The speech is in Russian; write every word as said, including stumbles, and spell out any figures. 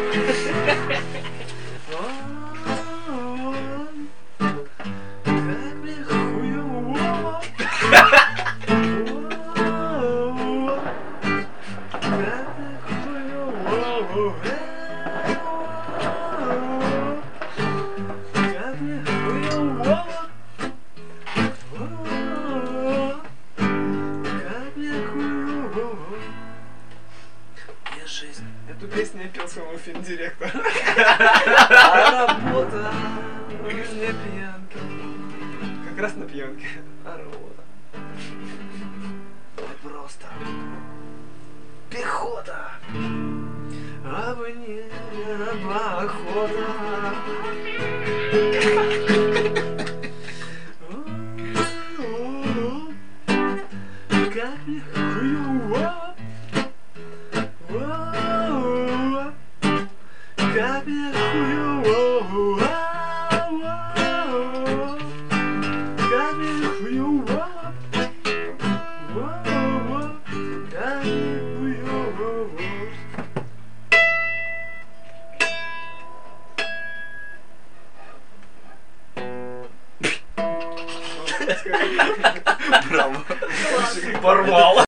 Как мне хуёво. Жизнь. Эту песню я пел своему финдиректору. А работа не пьянка. Как раз на пьянке. А работа. Это просто пехота. А бы не охота. Как мне хуёво. Как мне хуёво. Как мне хуёво. Как мне хуёво. Браво. Порвало.